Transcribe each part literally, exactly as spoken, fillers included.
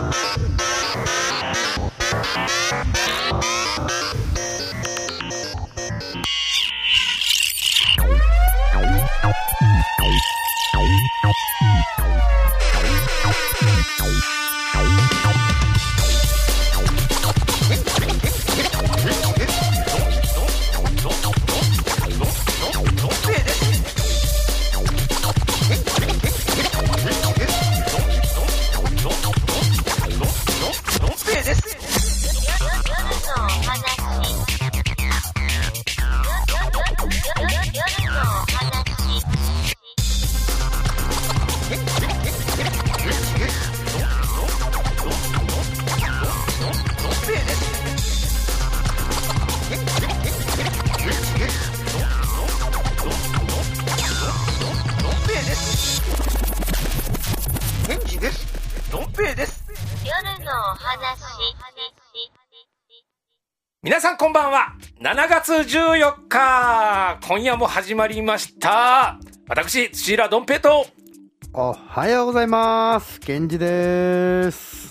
皆さんこんばんは。しちがつじゅうよっか、今夜も始まりました。私土浦どん平と。 おはようございます。源氏です。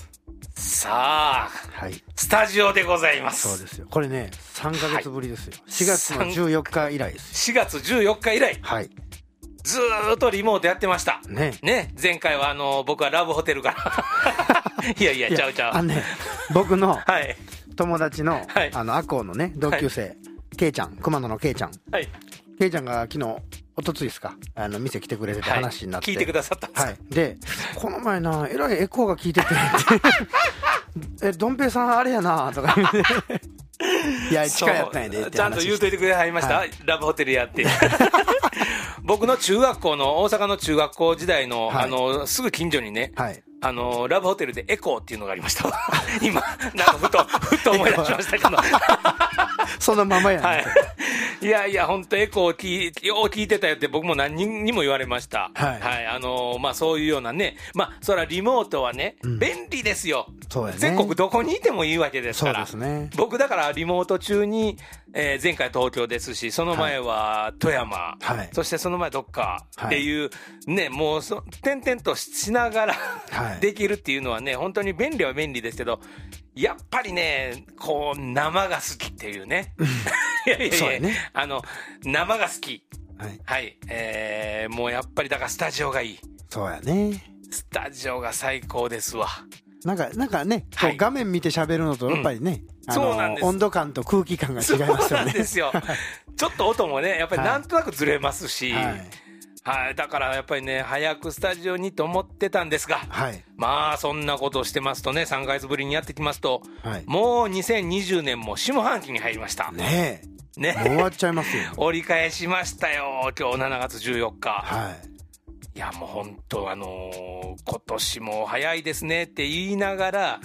さあ、 はい、 スタジオでございます。 そうですよ。これねさんかげつぶりですよ、はい、しがつのじゅうよっか以来です。 しがつじゅうよっか以来、 はい、 ずーっとリモートやってましたね。ね、前回はあの僕はラブホテルからいやいやちゃうちゃう、 あのね僕の、 はい、友達の、はい、あのアコのね同級生、はい、ケイちゃん、熊野のケイちゃん、はい、ケイちゃんが昨日おとついですか、あの店来てくれてて話になって、 はい、聞いてくださったんです、はい、 でこの前なえらいエコーが聞いててえどん平さんあれやなとか言っていや近いやったんやでって話して、 ちゃんと言うといてくれはりました、はい、ラブホテルやって僕の中学校の大阪の中学校時代の、はい、あのすぐ近所にね、はい、あのラブホテルでエコーっていうのがありました今なんかふとふと思い出しましたけどそのままやね、 はい、いやいや本当エコー聞いよう聞いてたよって僕も何人にも言われました、はいはい、あのまあ、そういうようなね、まあそれはリモートはね、うん、便利ですよ。そうやね、全国どこにいてもいいわけですから。そうですね、僕だからリモート中に、えー、前回東京ですし、その前は富山、はい、そしてその前どっかっていう、はい、ね、もうそ点々としながら、はい、できるっていうのはね本当に便利は便利ですけど、やっぱりねこう生が好きっていうねいやいやいや、そうやね、あの生が好き、はい、はい、えー、もうやっぱりだからスタジオがいい。 そうやね、 スタジオが最高ですわ。 なんかなんかね、はい、こう画面見て喋るのとやっぱりね、うん、あのそうなんです、温度感と空気感が違いますよね。 そうなんですよちょっと音もねやっぱりなんとなくずれますし、はいはいはい、だからやっぱりね早くスタジオにと思ってたんですが、はい、まあそんなことをしてますとねさんかげつぶりにやってきますと、はい、もうにせんにじゅうねんも下半期に入りましたねえね、もう終わっちゃいますよ折り返しましたよ今日しちがつじゅうよっか、はい、いやもう本当あのー、今年も早いですねって言いながら、はい、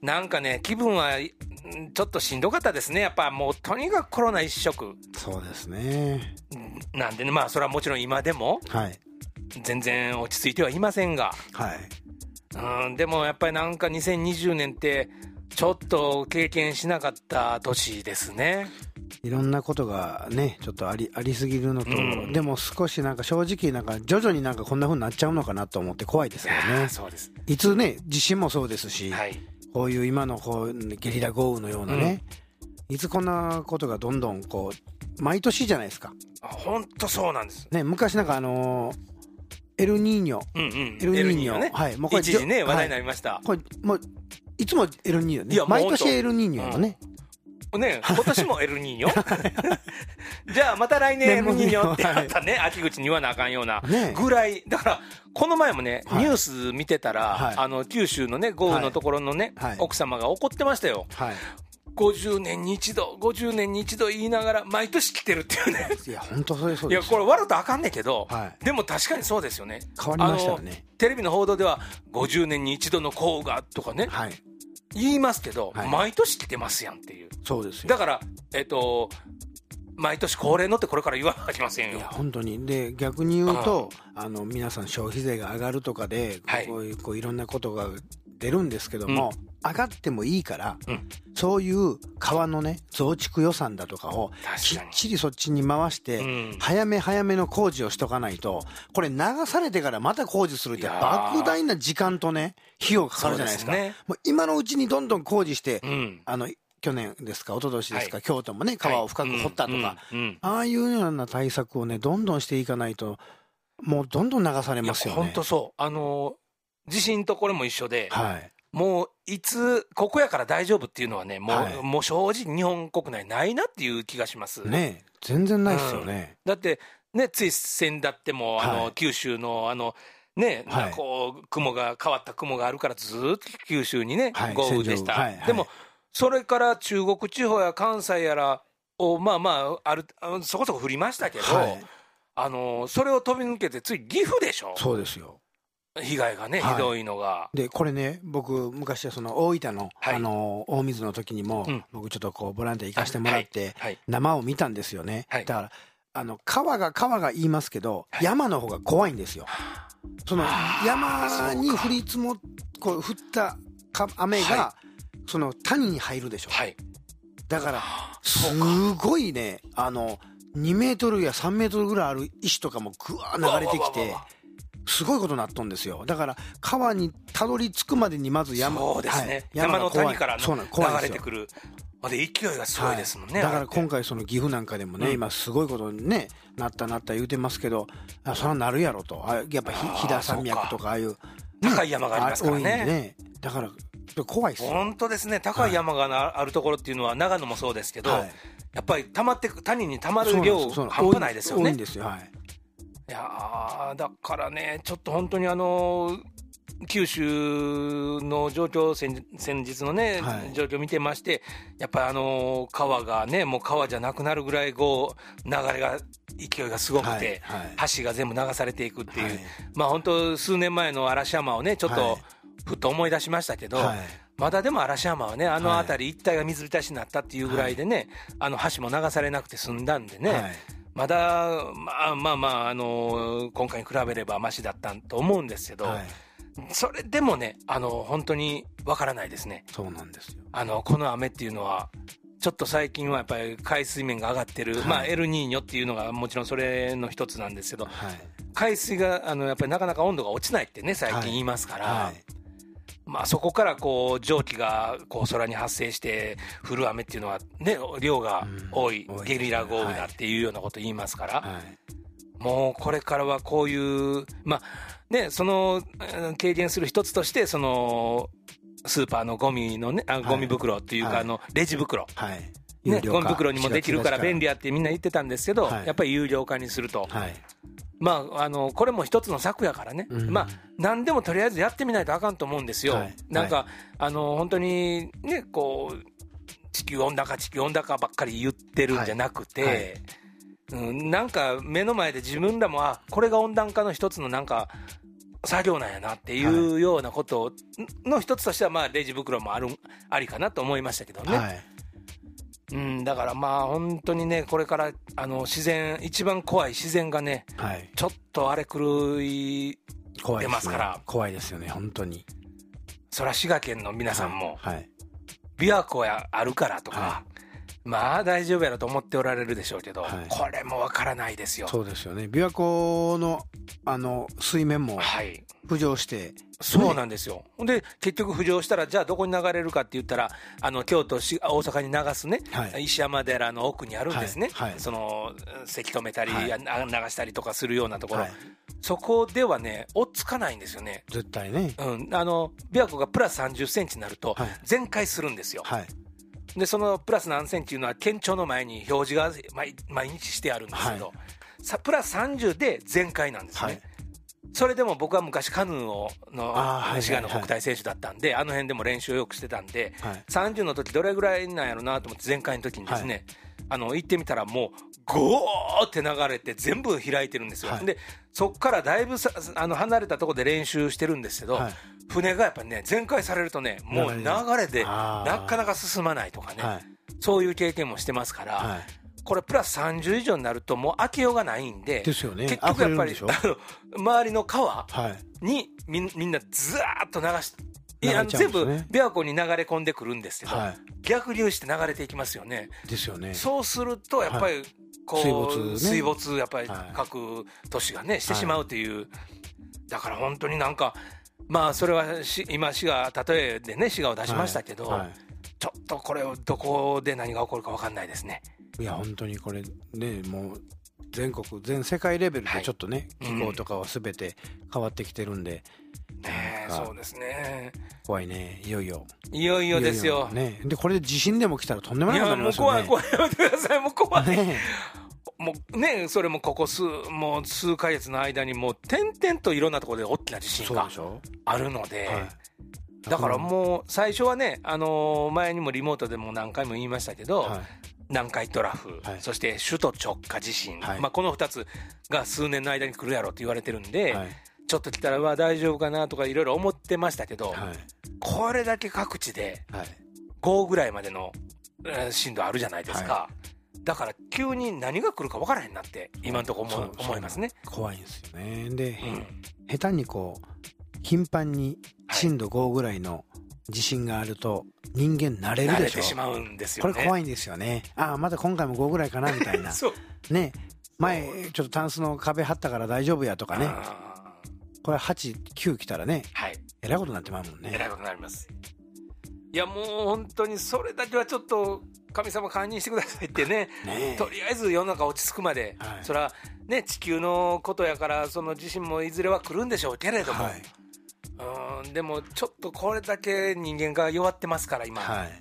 なんかね気分はちょっとしんどかったですね。やっぱもうとにかくコロナ一色。 そうですね。 なんでね、まあそれはもちろん今でも、はい、全然落ち着いてはいませんが、はい、うん、でもやっぱりなんかにせんにじゅうねんってちょっと経験しなかった年ですね。 いろんなことがねちょっとあり、ありすぎるのと、うん、でも少しなんか正直なんか徐々になんかこんな風になっちゃうのかなと思って怖いですよね。 そうです。 いつね地震もそうですし、はい、こういう今のこうゲリラ豪雨のようなね、うん、いつこんなことがどんどんこう毎年じゃないですか。 本当そうなんです、 ね、昔なんかあのー、エルニーニョ、うんうん、エルニーニョね、はい、 もうこれ一時ね話題になりました、はい、 これもういつもエルニーニョね、いや毎年エルニーニョのね、 うんね、今年もエルニーニョじゃあまた来年エルニーニョってまたね、はい、秋口に言わなあかんようなぐらい、ね、だからこの前もね、はい、ニュース見てたら、はい、あの九州のね豪雨のところのね、はい、奥様が怒ってましたよ、はい、ごじゅうねんに一度ごじゅうねんに一度言いながら毎年来てるっていうね。 いや本当そうです。いやこれ笑うとあかんねんけど、はい、でも確かにそうですよね。 変わりましたよね。 テレビの報道ではごじゅうねんに一度の豪雨がとかね、はい、言いますけど、はい、毎年来てますやんっていう。 そうですよ。 だからえっと毎年恒例のってこれから言わなきゃいけませんよ。 いや本当に。で逆に言うと、あの皆さん消費税が上がるとかで、はい、こういうこういろんなことが出るんですけども、うん、上がってもいいから、うん、そういう川のね増築予算だとかをきっちりそっちに回して、うん、早め早めの工事をしとかないと、これ流されてからまた工事するって莫大な時間とね費用かかるじゃないですか。ですね、もう今のうちにどんどん工事して、うん、あの去年ですか一昨年ですか、はい、京都もね川を深く掘ったとか、はいうんうん、ああいうような対策をねどんどんしていかないともうどんどん流されますよね。 本当そう、あの地震とこれも一緒で、はい、もういつここやから大丈夫っていうのはねもう、はい、もう正直日本国内ないなっていう気がしますね。全然ないですよね、 うん、だってねつい先だっても、はい、あの九州のあのね、はい、こう雲が変わった雲があるからずっと九州にね、はい、豪雨でした、はいはい、でもそれから中国地方や関西やらをまあまああるそこそこ降りましたけど、はい、あのそれを飛び抜けてつい岐阜でしょ。 そうですよ、 被害がね、はい、ひどいのが。 でこれね僕昔はその大分の、はい、あの大水の時にも、うん、僕ちょっとこうボランティア行かせてもらって、はいはい、生を見たんですよね、はい、だからあの川が川が言いますけど、はい、山の方が怖いんですよ。その山に降り積もっこう降った雨が、はい、その谷に入るでしょ、はい、だからすごいねあのにメートルやさんメートルぐらいある石とかもぐわー流れてきてすごいことになっとんですよ。だから川にたどり着くまでにまず山、 そうですね、はい、山の谷からの流れてくるで勢いがすごいですもんね、はい、だから今回その岐阜なんかでもね、うん、今すごいことに、ね、なったなった言うてますけど、あそれはなるやろと、あやっぱ飛騨山脈とかああいう、ね、 高い山がありますからね、 ねだから怖いですよ。 本当ですね、高い山があるところっていうのは長野もそうですけど、はい、やっぱり溜まって谷に溜まる量半端ないですよね。 多いんですよ、はい、 いやだからねちょっと本当にあの九州の状況先、先日のね、はい、状況を見てまして、やっぱりあの川がねもう川じゃなくなるぐらいこう流れが勢いがすごくて、はいはい、橋が全部流されていくっていう、はい、まあ本当数年前の嵐山をねちょっとふっと思い出しましたけど、はい、まだでも嵐山はねあの辺り一帯が水浸しになったっていうぐらいでね、はい、あの橋も流されなくて済んだんでね、はい、まだまあまあまあ、あの今回に比べればマシだったと思うんですけど、はい、それでもねあの本当にわからないですね。 そうなんですよ。 あのこの雨っていうのはちょっと最近はやっぱり海水面が上がってる、はい、まあエルニーニョっていうのがもちろんそれの一つなんですけど、はい、海水があのやっぱりなかなか温度が落ちないってね最近言いますから、はいはい、まあそこからこう蒸気がこう空に発生して降る雨っていうのはね量が多い、うん、ゲリラ豪雨だっていうようなこと言いますから、はい、もうこれからはこういうまあねその軽減する一つとしてそのスーパーのゴミのねあゴミ袋っていうか、はい、あのレジ袋、はいね、ゴミ袋にもできるから便利やってみんな言ってたんですけど、はい、やっぱり有料化にすると、はい、まああのこれも一つの策やからね、うん、まあ何でもとりあえずやってみないとあかんと思うんですよ、はい、なんか、はい、あの本当にねこう地球温暖化地球温暖化ばっかり言ってるんじゃなくて、はいはいうん、なんか目の前で自分らもあこれが温暖化の一つのなんか作業なんやなっていうようなことの一つとしてはまあレジ袋もあるありかなと思いましたけどね、はいうん、だからまあ本当にねこれからあの自然一番怖い自然がね、はい、ちょっと荒れ狂い出ますから怖いですよね本当に。 そら滋賀県の皆さんも、はいはい、琵琶湖やあるからとか、はい、まあ大丈夫やろと思っておられるでしょうけど、はい、これもわからないですよ。 そうですよね。琵琶湖のあの水面も浮上して、はい、 そうなんですよ。で結局浮上したらじゃあどこに流れるかって言ったらあの京都大阪に流すね、はい、石山寺の奥にあるんですね、はいはい、そのせき止めたり、はい、流したりとかするようなところ、はい、そこではね追っつかないんですよね絶対ね、 うん、あの琵琶湖がプラスさんじゅっセンチになると全壊するんですよ、はい、でそのプラス何センチっていうのは県庁の前に表示が 毎, 毎日してあるんですけど、はい、プラスさんじゅうで全壊なんですね、はい。それでも僕は昔カヌーをの滋賀の国体選手だったんで、あの辺でも練習をよくしてたんで、さんじゅうの時どれぐらいなんやろなと思って前回の時にですね、あの行ってみたらもうゴーって流れて全部開いてるんですよ。でそっからだいぶさあの離れたところで練習してるんですけど、船がやっぱりね全開されるとねもう流れでなかなか進まないとかね、そういう経験もしてますから。これプラスさんじゅう以上になるともう開けようがないん で, ですよ、ね、結局やっぱりあの周りの川に み, みんなずーっと流しいや全部琵琶湖に流れ込んでくるんですけど、はい、逆流して流れていきますよね。 ですよね。 そうするとやっぱりこう、はい、水没ね、水没やっぱり各都市がねしてしまうという、はい、だから本当になんかまあそれはし今滋賀例えでね滋賀を出しましたけど、はいはい、ちょっとこれをどこで何が起こるか分かんないですね。 いや本当にこれねもう全国全世界レベルでちょっとね、はい、気候とかは全て変わってきてるんで、 うん、ねそうですね。 怖いね。いよいよいよいよですよ。 いよいよね、でこれで地震でも来たらとんでもないことになりますよね。 いやもう怖い怖いやめてください。もう怖い、ね、もうねそれもここ数もう数ヶ月の間にもう点々といろんなところで大きな地震があるので、はい、だからもう最初はね、あのー、前にもリモートでも何回も言いましたけど、はい、南海トラフ、はい、そして首都直下地震、はい、まあ、このふたつが数年の間に来るやろうと言われてるんで、はい、ちょっと来たらうわ大丈夫かなとかいろいろ思ってましたけど、はい、これだけ各地でごぐらいまでの震度あるじゃないですか、はい、だから急に何が来るか分からへんなって今のところ 思, 思いますね。 怖いんですよね。で、うん、下手にこう頻繁に震度ごぐらいの地震があると人間慣れるでしょ。 慣れてしまうんですよね。 これ怖いんですよね。ああまだ今回もごぐらいかなみたいなそうね、前ちょっとタンスの壁張ったから大丈夫やとかね、これはち、きゅう来たらね、はい、えらいことになってまうもんね。 えらいことになります。いやもう本当にそれだけはちょっと神様堪忍してくださいって ね, ねとりあえず世の中落ち着くまで、はい、それはね地球のことやからその地震もいずれは来るんでしょうけれども、はい、うんでもちょっとこれだけ人間が弱ってますから今、はい、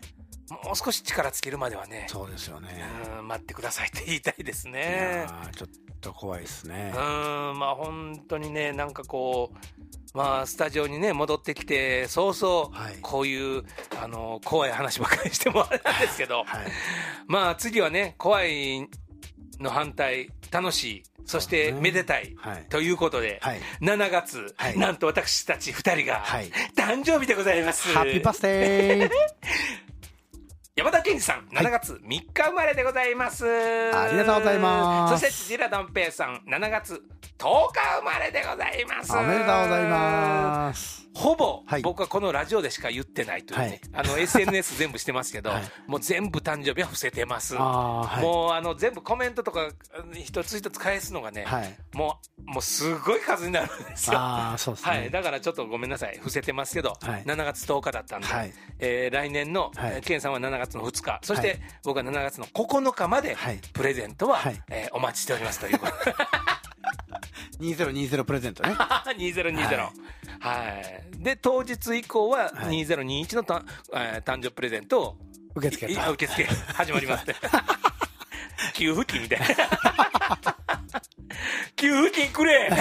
もう少し力つけるまではね。 そうですよね。 うん待ってくださいって言いたいですね。 いやちょっと怖いですね。 うんまあ本当にねなんかこうまあ、スタジオにね戻ってきて早々、はい、こういうあの怖い話ばっかりしてもあれなんですけど、はい、まあ次はね怖いの反対楽しいそしてめでたい、はい、ということで、はい、しちがつ、はい、なんと私たちふたりが、はい、誕生日でございます。 ハッピーバースデー山田健二さんしちがつみっか生まれでございます、 はい、ありがとうございます。 そして辻田段平さんしちがつとおか生まれでございます。 おめでとうございます。 ほぼ僕はこのラジオでしか言ってないというね、はい、あの エスエヌエス 全部してますけど、はい、もう全部誕生日は伏せてます。あ、はい、もうあの全部コメントとか一つ一つ返すのがね、はい、もうもうすごい数になるんですよ。 あ、そうですね、 はい、だからちょっとごめんなさい伏せてますけど、はい、しちがつとおかだったんで、はい、えー、来年の、はい、ケンさんはしちがつのふつかそして、はい、僕はしちがつのここのかまで、はい、プレゼントは、はい、えー、お待ちしておりますということにせんにじゅうプレゼントねにせんにじゅう、はいはい、で当日以降はにせんにじゅういちのた、えー、誕生日プレゼントを受け付け受け付け始まります給付金みたいな給付金くれ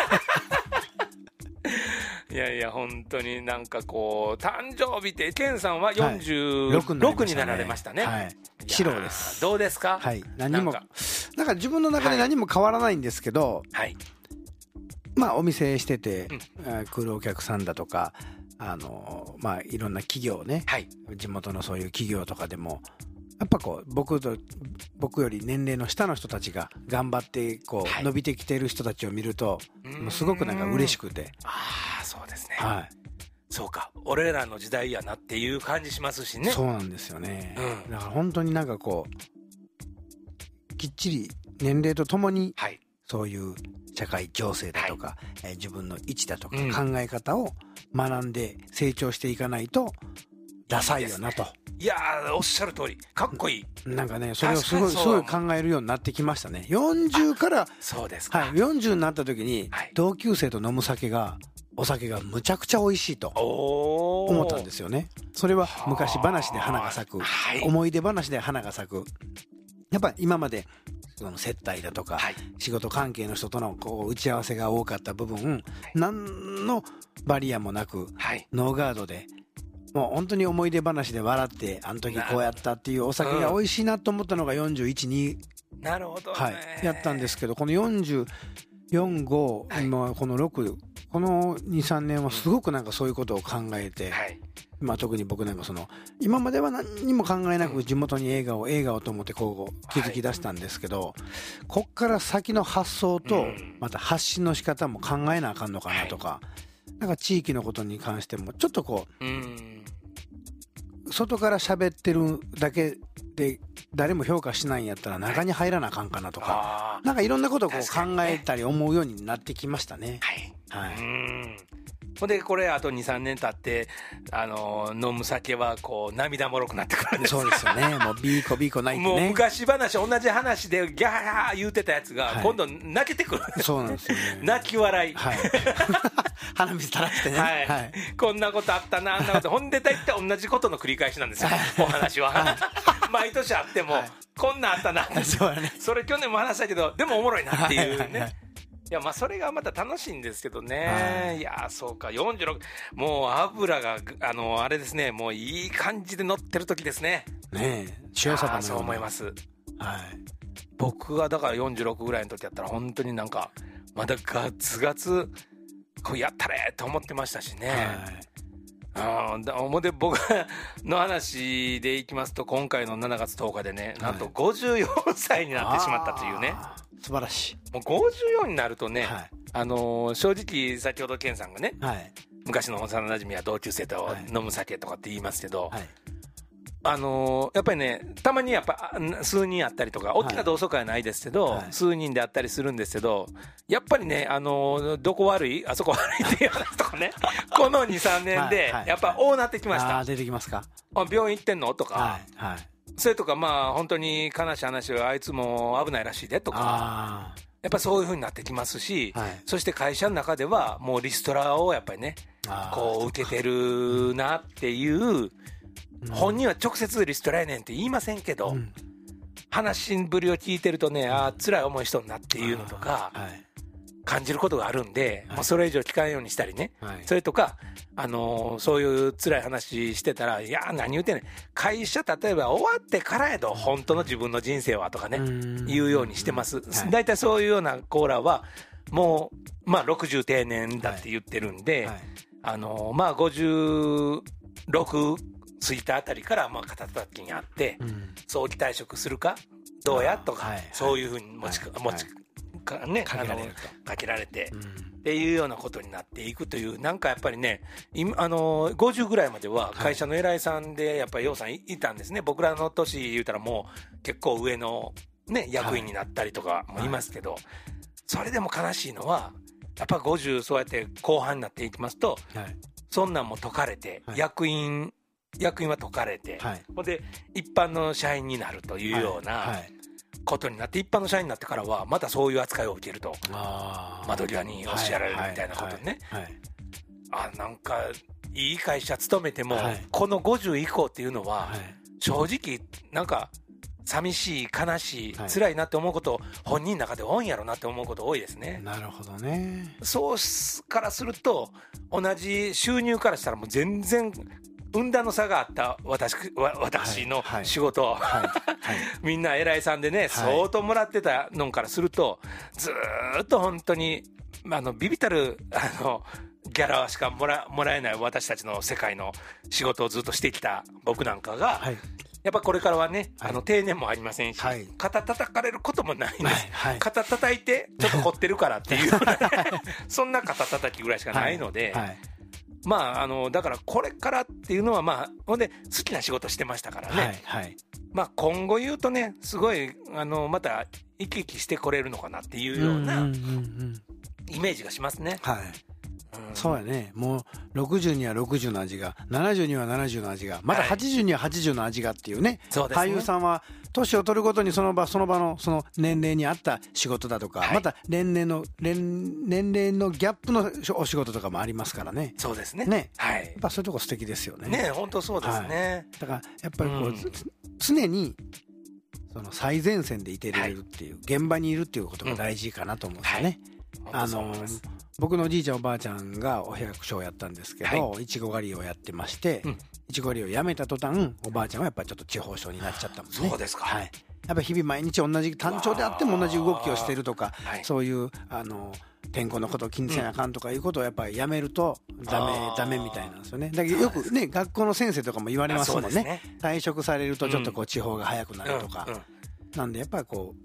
いやいや本当になんかこう誕生日ってケンさんはよんじゅうろくになられましたね。 はい、白です。 どうですか。 はい、何もなんかなんか自分の中で何も変わらないんですけど、はい、まあお店してて、うん、来るお客さんだとかあのまあいろんな企業ね、はい、地元のそういう企業とかでもやっぱこう僕と僕より年齢の下の人たちが頑張ってこう、はい、伸びてきてる人たちを見るともうすごくなんか嬉しくて。 ああそうですね。 はい。 そうか俺らの時代やなっていう感じしますしね。 そうなんですよね、うん、だから本当になんかこうきっちり年齢とともに、はい、そういう社会情勢だとか、はい、えー、自分の位置だとか考え方を学んで成長していかないとダサいよなと。 いやーおっしゃる通りかっこいい。 なんかねそれをすごいすごい考えるようになってきましたね。よんじゅうからそうですか、 はい、よんじゅうになった時に、はい、同級生と飲む酒がお酒がむちゃくちゃ美味しいと思ったんですよね。それは昔話で花が咲く、はい、思い出話で花が咲く。やっぱ今までその接待だとか、はい、仕事関係の人とのこう打ち合わせが多かった部分、はい、何のバリアもなく、はい、ノーガードでもう本当に思い出話で笑ってあの時こうやったっていうお酒が美味しいなと思ったのがよんじゅういちに、 なるほどね、 はい、やったんですけど、このよんじゅうよん、ご、はい、今このろくこのに、さんねんはすごくなんかそういうことを考えて、はい、まあ特に僕なんかその今までは何にも考えなく地元に映画を映画をと思ってこう気づき出したんですけど、はい、こっから先の発想とまた発信の仕方も考えなあかんのかなとか、 なんか地域のことに関してもちょっとこう、うん、外から喋ってるだけで誰も評価しないんやったら中に入らなあかんかなとか、はい、なんかいろんなことをこう考えたり思うようになってきましたね。 はい、はい、うんほんでこれあと にさんねん経ってあの飲む酒はこう涙もろくなってくるんです。 そうですよね。もうビーコビーコ泣いてね。 もう昔話同じ話でギャー言うてたやつが今度泣けてくる、はい、 そうなんですよね。 泣き笑い、はい、 鼻水垂らしてね、 はいはい、こんなことあったなあんなことほんで大体同じことの繰り返しなんですよお話は、はい、毎年あっても、はい、こんなんあったなってそう、ね、それ去年も話したけどでもおもろいなっていうね、はいはいはい、いやまあそれがまた楽しいんですけどね、はい、いやそうかよんじゅうろくもう油があのあれですねもういい感じで乗ってる時ですね。 ねえ塩サバのそう思います、はい、僕がだからよんじゅうろくぐらいの時やったら本当になんかまだガツガツこうやったれと思ってましたしね、はい、あだで僕の話でいきますと今回のしちがつとおかでねなんとごじゅうよんさいになってしまったというね、 素晴らしい。 もうごじゅうよんになるとね、はい、あのー、正直先ほど健さんがね、はい、昔の幼馴染や同級生と飲む酒とかって言いますけど、はい、あのー、やっぱりねたまにやっぱ数人あったりとか大きな同窓会はないですけど、はい、数人であったりするんですけどやっぱりね、あのー、どこ悪いあそこ悪いっていう話とかねこの にさんねんでやっぱ多なってきました。 あ出てきますか。 あ病院行ってんのとか、 はいはい、 それとかまあ本当に悲しい話はあいつも危ないらしいでとかやっぱそういう風になってきますし、はい、そして会社の中ではもうリストラをやっぱりねこう受けてるなっていう、うん、本人は直接リストラやねんって言いませんけど、うん、話ぶりを聞いてるとねあ辛い思いしとんなっていうのとか、はい、感じることがあるんで、はい、もうそれ以上聞かんようにしたりね、はい、それとかあのー、そういう辛い話してたらいや何言うてんねん会社例えば終わってからやと本当の自分の人生はとかね言うようにしてます。だいたいそういうようなコーラはもうまあろくじゅう定年だって言ってるんで、はいはい、あのー、まあごじゅうろく過ぎたあたりからまあ肩たたきにあって、うん、早期退職するかどうやとか、はいはい、そういうふうに持ち、はい、持ちかね、かけられるとかけられて、うん、っていうようなことになっていくというなんかやっぱりね今あのごじゅうぐらいまでは会社の偉いさんでやっぱり楊さんいたんですね。僕らの年言うたらもう結構上の、ね、役員になったりとかもいますけど、はい、それでも悲しいのはやっぱごじゅうそうやって後半になっていきますと、はい、そんなんも解かれて、はい、役員役員は解かれて、はい、ほんで一般の社員になるというような、はいはいことになって一般の社員になってからはまたそういう扱いを受けると窓際におっしゃられるみたいなことね、はいはいはい、あなんかいい会社勤めても、はい、このごじゅう以降っていうのは、はい、正直なんか寂しい悲しい、はい、辛いなって思うこと本人の中で多いんやろなって思うこと多いですね。 なるほどね。 そうからすると同じ収入からしたらもう全然運段の差があった私、私の仕事、はいはいはい、みんな偉いさんでね、はい、相当もらってたのからするとずーっと本当にあのビビたるあのギャラしかもら、もらえない私たちの世界の仕事をずっとしてきた僕なんかが、はい、やっぱこれからはね、はい、あの定年もありませんし、はい、肩叩かれることもないんです、はいはい、肩叩いてちょっと凝ってるからっていうそんな肩叩きぐらいしかないので、はいはい、まあ、あのだからこれからっていうのはまあほんで好きな仕事してましたからね、はいはい、まあ今後言うとねすごいあのまた生き生きしてこれるのかなっていうようなイメージがしますね。 はい、うん、そうやね。もうろくじゅうにはろくじゅうの味がななじゅうにはななじゅうの味がまたはちじゅうにははちじゅうの味がっていうね、はい、俳優さんは年を取るごとにその場その場のその年齢に合った仕事だとか、はい、また年齢の年齢のギャップのお仕事とかもありますからね。 そうですね。 ね、 はい、 やっぱそういうとこ素敵ですよね。 ね、本当そうですね。 はい、だからやっぱりこう、うん、常にその最前線でいてれるっていう、はい、現場にいるっていうことが大事かなと思うんですよね。うん、はい、あの僕のおじいちゃんおばあちゃんがお百姓をやったんですけど、はい、いちご狩りをやってまして、うん、いちご狩りをやめた途端おばあちゃんはやっぱりちょっと地方症になっちゃったもんね。 そうですか。 はい、やっぱ日々毎日同じ単調であっても同じ動きをしてるとか、はい、そういうあの天候のことを気にせなあかんとかいうことをやっぱりやめるとダメダメみたいなんですよね。だけどよくね学校の先生とかも言われますもんね。ね、退職されるとちょっとこう地方が早くなるとか、うんうんうん、なんでやっぱりこう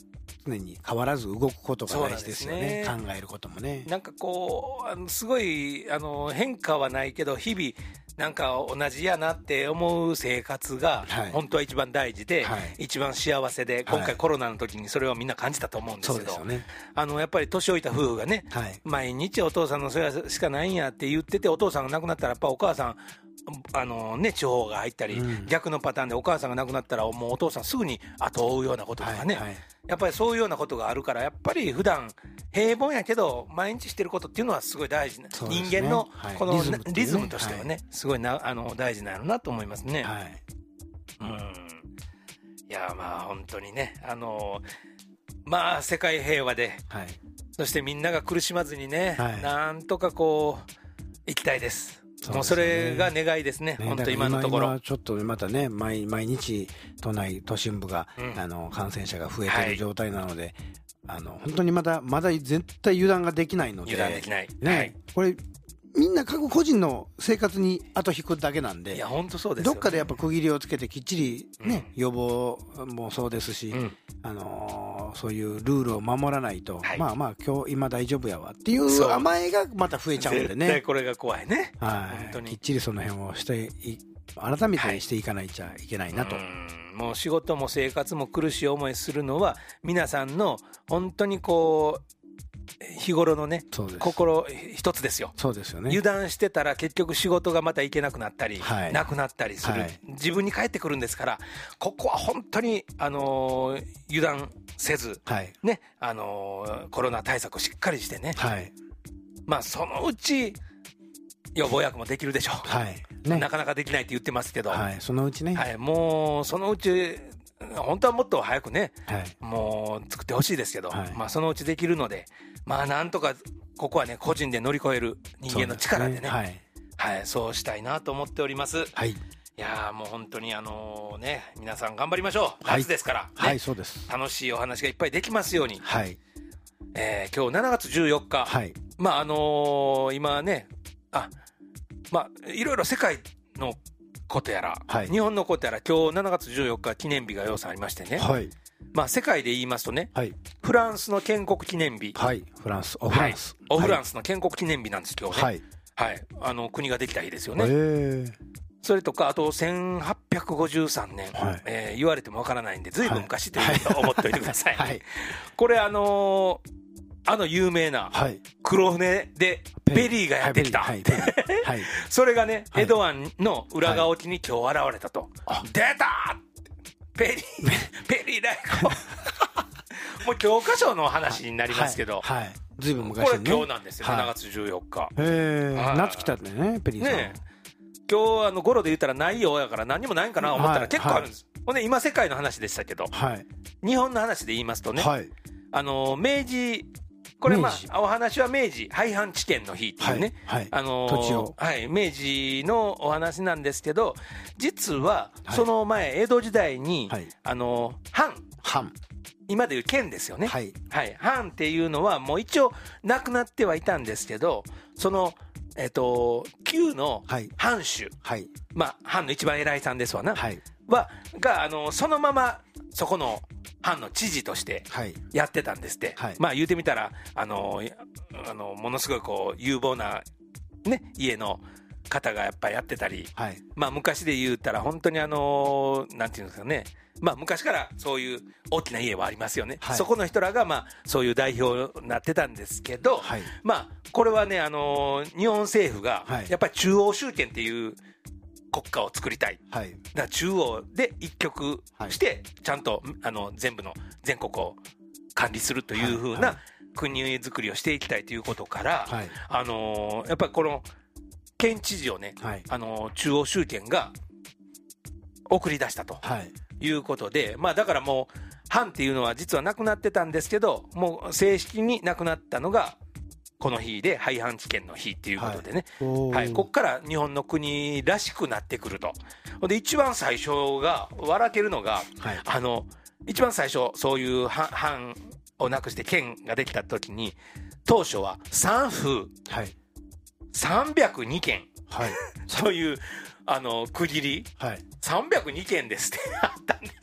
常に変わらず動くことが大事ですよね。考えることもね。 なんかこうあのすごいあの変化はないけど日々なんか同じやなって思う生活が本当は一番大事で、はい、一番幸せで、今回コロナの時にそれをみんな感じたと思うんですけど、はい、ね、あのやっぱり年老いた夫婦がね、はい、毎日お父さんの世話しかないんやって言ってて、お父さんが亡くなったらやっぱお母さんあのね、地方が入ったり、うん、逆のパターンでお母さんが亡くなったらもうお父さんすぐに後を追うようなこととかね、はいはい、やっぱりそういうようなことがあるから、やっぱり普段平凡やけど毎日してることっていうのはすごい大事な、ね、人間のこの、はい、リズム、ね、リズムとしてはね、はい、すごいなあの大事なのなと思いますね、はい、うん、いやまあ本当にね、あのまあ世界平和で、はい、そしてみんなが苦しまずにね、はい、なんとかこう行きたいです。もうそれが願いですね、ね、本当今のところ。今ちょっとまたね、毎, 毎日都内都心部が、うん、あの感染者が増えている状態なので、はい、あの本当にまだまだ絶対油断ができないので、 油断できない、 ね、 はい、 これみんな各個人の生活に後引くだけなんで、 いや本当そうですよね、 どっかでやっぱ区切りをつけてきっちりね、うん、予防もそうですし、うん、あのー、そういうルールを守らないと、はい、まあまあ今日今大丈夫やわっていう甘えがまた増えちゃうんでね、 絶対これが怖いね、 はい、本当にきっちりその辺をして改めてしていかないちゃいけないなと、はい、 うん、もう仕事も生活も苦しい思いするのは皆さんの本当にこう日頃のね心一つですよ。 そうですよね。 油断してたら結局仕事がまた行けなくなったり、はい、なくなったりする、はい、自分に返ってくるんですから、ここは本当に、あのー、油断せず、はい、ね、あのー、コロナ対策をしっかりしてね、はい、まあそのうち予防薬もできるでしょう、はいね、なかなかできないって言ってますけど、 はい、そのうちね、 はい、もうそのうち本当はもっと早くね、はい、もう作ってほしいですけど、はい、まあそのうちできるので、まあなんとかここはね個人で乗り越える人間の力でね、はい、はい、そうしたいなと思っております。はい、いやもう本当にあのね皆さん頑張りましょう。夏ですから、ね、 はい、そうです。 楽しいお話がいっぱいできますように。はい、えー、今日しちがつじゅうよっか、はい、まああのー、今ね、あ、まあいろいろ世界のことやら、はい、日本のことやら、今日しちがつじゅうよっか記念日が要素ありましてね、はい、まあ世界で言いますとね、はい、フランスの建国記念日、 はい、フランス、オフランス、 はい、オフランスの建国記念日なんです今日ね、はいはい、あの国ができた日ですよね。へー。それとかあとせんはっぴゃくごじゅうさんねん、はい、えー、言われてもわからないんでずいぶん昔ということを思っておいてください、はいはい、これあのーあの有名な黒船でペリーがやってきた、はいはい、それがね、はい、江戸湾の裏側沖に今日現れたと、はい、出たペリーペリー来航もう教科書の話になりますけど、はいはい、 ずいぶん昔にね、 これ今日なんですよ、はい、しちがつじゅうよっか。 へー、夏来たんだよねペリーさんね。 今日あのゴロで言ったらないよやから何にもないんかな思ったら結構あるんです、はい、ほんで今世界の話でしたけど、はい、日本の話で言いますとね、はい、あの明治これまあお話は明治廃藩置県の日っていうね、はいはい、あのー、土地を、はい、明治のお話なんですけど、実はその前、江戸時代に、はい、あのー、藩藩今でいう県ですよね、はいはい、藩っていうのはもう一応なくなってはいたんですけど、そのえっと旧の藩主、はい、まあ藩の一番偉いさんですわな、はい、はがあのー、そのままそこの藩の知事としてやってたんですって、はい、まあ言うてみたらあのあのものすごいこう有望な、ね、家の方がやっぱりやってたり、はい、まあ昔で言うたら本当にあのなんていうんですかね、まあ昔からそういう大きな家はありますよね、はい、そこの人らがまあそういう代表になってたんですけど、はい、まあこれはねあの日本政府がやっぱり中央集権っていう国家を作りたい、はい、だから中央で一極してちゃんとあの全部の全国を管理するというふうな国づくりをしていきたいということから、はい、あのー、やっぱりこの県知事をね、はい、あのー、中央集権が送り出したということで、はい、まあだからもう藩っていうのは実はなくなってたんですけど、もう正式になくなったのがこの日で廃藩置県の日っていうことでね、はいはい、ここから日本の国らしくなってくると。で一番最初が笑けるのが、はい、あの一番最初そういう藩をなくして県ができた時に当初はさん府、はい、さんびゃくにけん、はい、そういうあの区切り、はい、さんびゃくにけんですってあったんです。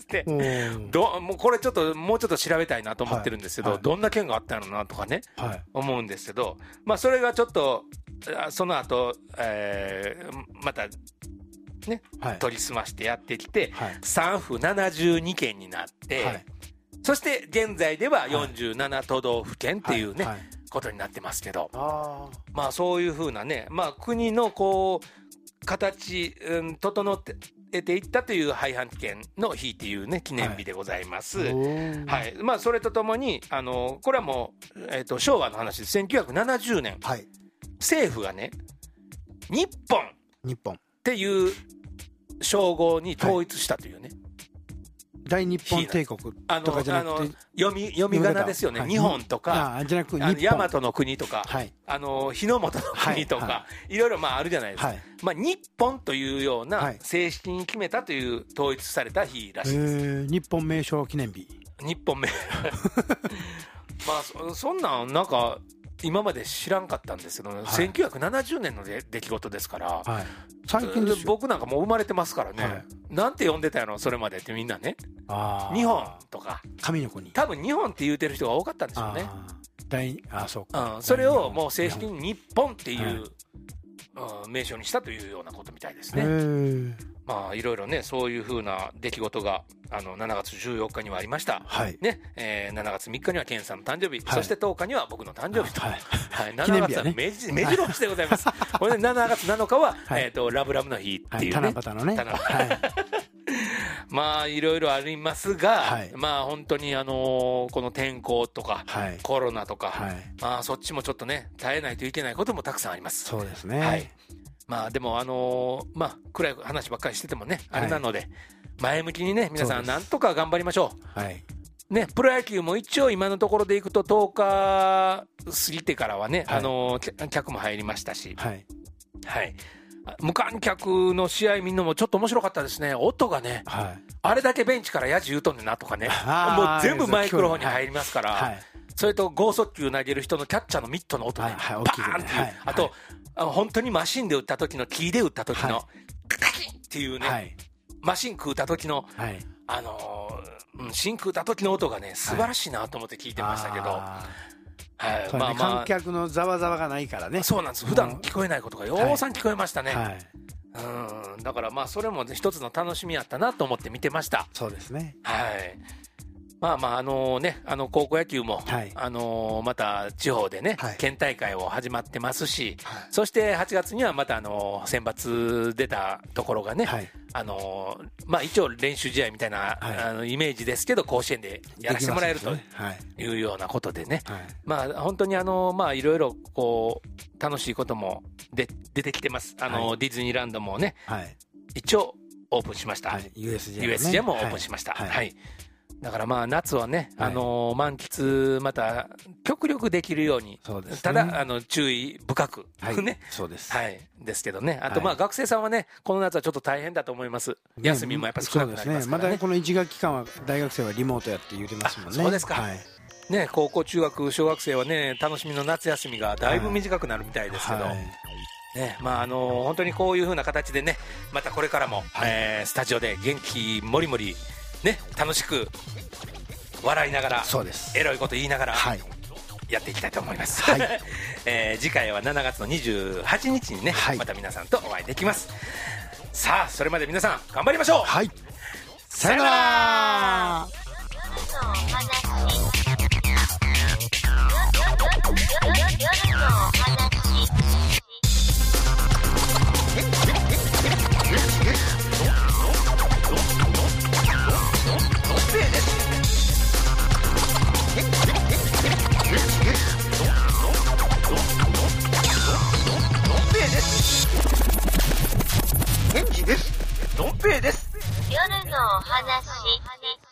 て、どもうこれちょっともうちょっと調べたいなと思ってるんですけど、はいはい、どんな件があったのなとかね、はい、思うんですけど、まあ、それがちょっとその後、えー、またね、はい、取り澄ましてやってきて、はい、さん府ななじゅうにけんになって、はい、そして現在ではよんじゅうななとどうふけんっていうね、はいはい、ことになってますけど、あまあそういうふうなね、まあ国のこう形、うん、整って得ていったという廃藩置県の日っていうね記念日でございます。はい。はい、まあそれとともにあのこれはもうえっ、ー、と昭和の話です。せんきゅうひゃくななじゅうねん、はい、政府がね日本日本っていう称号に統一したというね。はい、 大日本帝国とかじゃなくて読み読み仮名ですよね、はい、日本とかあじゃなくあの大和の国とか、はい、あの日の本の国とか、はいはい、いろいろまああるじゃないですか、はい、まあ、日本というような正式に決めたという統一された日らしいです、 えー、日本名称記念日日本名まあ そ, そんなんなんか今まで知らんかったんですけど、はい、せんきゅうひゃくななじゅうねんの出来事ですから、はい、最近ですよ。僕なんかもう生まれてますからね、はい、なんて呼んでたやろそれまでってみんなね、あ日本とか神の国、 多分日本って言うてる人が多かったんでしょうね。 大あそうか、 うん、それをもう正式に日本っていう、はい、名称にしたというようなことみたいですね。まあいろいろねそういうふうな出来事があのしちがつじゅうよっかにはありました、はいねえー、しちがつみっかには健さんの誕生日、はい、そしてとおかには僕の誕生日と、はいはい、しちがつは目白押しでございますこれでしちがつなのかは、はいえー、とラブラブの日っていうね、 はい、七夕のね七夕、はいまあいろいろありますが、はい、まあ本当にあのー、この天候とか、はい、コロナとか、はい、まあそっちもちょっとね耐えないといけないこともたくさんあります。 そうですね、 はいまあでもあのー、まあ暗い話ばっかりしててもねあれなので、はい、前向きにね皆さんなんとか頑張りましょう。はいね、プロ野球も一応今のところでいくととおか過ぎてからはね、はい、あのー、客も入りましたし、はい、はい、無観客の試合見るのもちょっと面白かったですね。音がね、はい、あれだけベンチからやじ言うとんねんなとかねもう全部マイクロフォンに入りますから、はい、それと剛速球投げる人のキャッチャーのミットの音ね、はいはい、バーンっていう、はい、あと、はいあの本当にマシンで打った時のキーで打った時の、はい、カキンっていうね、はい、マシン食うた時の、はい、あのー、うん、芯食うた時の音がね素晴らしいなと思って聞いてましたけど、はいはいね、まあまあ観客のざわざわがないからね。 そうなんです。普段聞こえないことがようさん聞こえましたね、はいはい、うんだからまあそれも一つの楽しみやったなと思って見てました。 そうですね。 はいまあまああのねあの高校野球も、はい、あのまた地方でね、はい、県大会を始まってますし、はい、そしてはちがつにはまたあの選抜出たところがね、はい、あのまあ一応練習試合みたいな、はい、あのイメージですけど甲子園でやらせてもらえるというようなことでね、はい、まあ本当にあのまあいろいろこう楽しいこともで出てきてます。あの、はい、ディズニーランドもね、はい、一応オープンしました。はい、 ユーエスジェー、 ね、ユーエスジェー もオープンしました。はい、はいだからまあ夏はね、はい、あのー、満喫また極力できるように、そうですね、ただあの注意深く、はい、ね、 そうです、 はい、ですけどね。あとまあ学生さんはねこの夏はちょっと大変だと思います。休みもやっぱり少なくなりますからね。 そうですね。まだこのいち学期間は大学生はリモートやって言ってますもんね。 そうですか。はい、ね高校中学小学生はね楽しみの夏休みがだいぶ短くなるみたいですけど。はいはいねまああのー、本当にこういう風な形でねまたこれからも、はいえー、スタジオで元気もりもりね楽しく笑いながらそうですエロいこと言いながら、はい、やっていきたいと思います、はいえー、次回はしちがつのにじゅうはちにちにね、はい、また皆さんとお会いできます。さあそれまで皆さん頑張りましょう。 はい、さよなら。 ケンジです。ドンペイです。 夜のお話。